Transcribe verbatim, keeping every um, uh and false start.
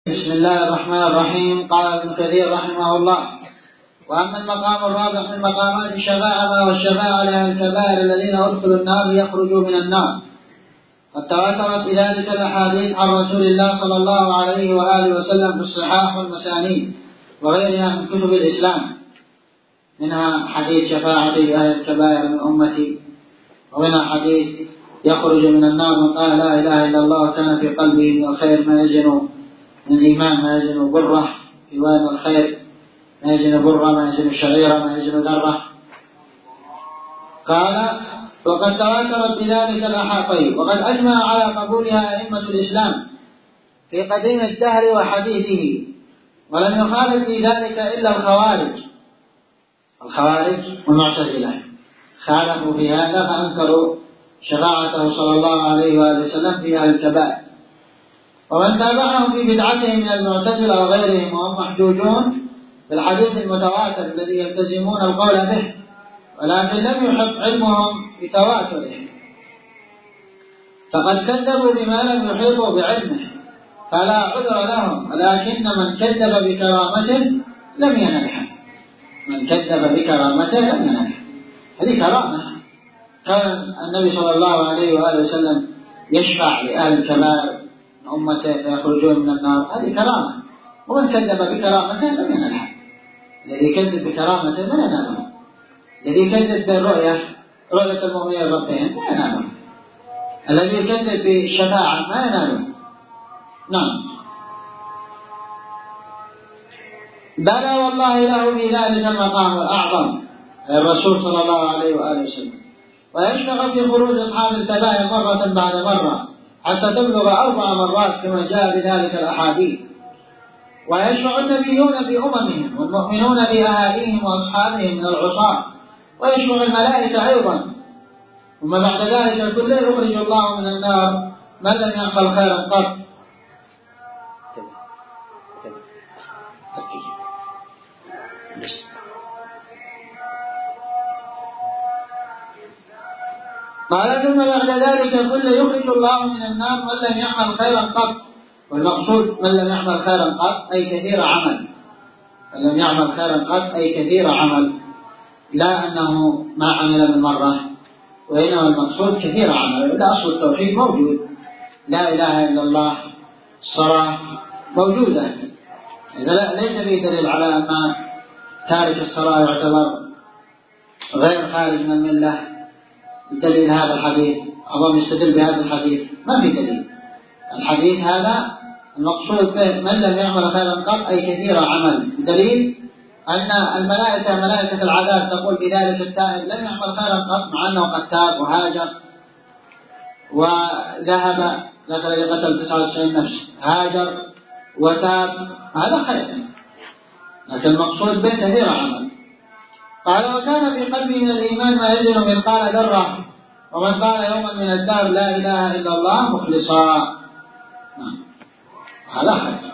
بسم الله الرحمن الرحيم. قال ابن كثير رحمه الله: وأما المقام الرابع من مقامات الشفاعة والشفاعة لأهل الكبائر الذين أدخلوا النار ليخرجوا من النار، قد تواترت بذلك الأحاديث عن رسول الله صلى الله عليه وآله وسلم في الصحاح والمسانيد وغيرها من كتب الإسلام، منها حديث شفاعة لأهل الكبائر من أمتي، ومنها حديث يخرج من النار من قال لا إله إلا الله وكان في قلبه من الخير ما يزن من الإيمان ما يزن بره، في وين الخير ما يزن بره، ما يزن شعيرة، ما يزن ذرة. قال: وقد تواترت بذلك الأحاديث، وقد أجمع على قبولها أئمة الإسلام في قديم الدهر وحديثه، ولم يخالف في ذلك إلا الخوارج الخوارج والمعتزلة، خالفوا في هذا فأنكروا شفاعته صلى الله عليه وآله وسلم في أهل الكبائر. ومن تابعهم في بدعتهم من المعتزلة وغيرهم وهم محجوجون بالحديث المتواتر الذي يلتزمون القول به، ولكن لم يحق علمهم بتواتره، فقد كذبوا بما لم يحيطوا بعلمه فلا عذر لهم، ولكن من كذب بكرامته لم ينلها من كذب بكرامته لم ينلها هذه كرامة. كان النبي صلى الله عليه وآله وسلم يشفع لأهل الكبائر من أمته فيخرجون من النار، هذه كرامة. ومن كذب بكرامته لم ينلها. الذي يكذب بكرامته لا يناله، الذي يكذب بالرؤية رؤية المؤمنين ربهم لا يناله، الذي يكذب بالشفاعة ما يناله. نعم. بلى والله له في ذلك المقام الأعظم الرسول صلى الله عليه وآله وسلم، ويشفع في خروج أصحاب الكبائر مرة بعد مرة حتى تبلغ أربع مرات كما جاء بذلك الأحاديث. ويشفع النبيون في أممهم والمؤمنون بأهاليهم وأصحابهم من العصاة، ويشفع الملائكة أيضا. ثم بعد ذلك كله يخرج الله من النار من لم يعمل خيرا قط. قال: ثم بعد ذلك كله يخرج الله من النار من لم يعمل خيرا قط. والمقصود من لم يعمل خيرا قط أي كثير عمل، من لم يعمل خيرا قط أي كثير عمل، لا أنه ما عمل من مرة، وإنما المقصود كثير عمل. إلا أصل التوحيد موجود، لا إله إلا الله، الصلاة موجودة، إذا ليس فيه دليل على أن تارك الصلاة يعتبر غير خارج من الملة بدليل هذا الحديث. أظن يستدل بهذا الحديث، ما في دليل. الحديث هذا المقصود به من لم يعمل خيرا قط أي كثير عمل، بدليل أن الملائكة ملائكة العذاب تقول في ذلك التائب لم يعمل خيرا قط، مع أنه قد تاب وهاجر وذهب ذكر قتل تسعة وتسعين نفس، هاجر وتاب، هذا خير، لكن المقصود به كثير عمل. قال: وكان في قلبي من الإيمان ما يزن مثقال ذرة، ومن قال يوما من الدهر لا إله إلا الله مخلصا. هذا خير.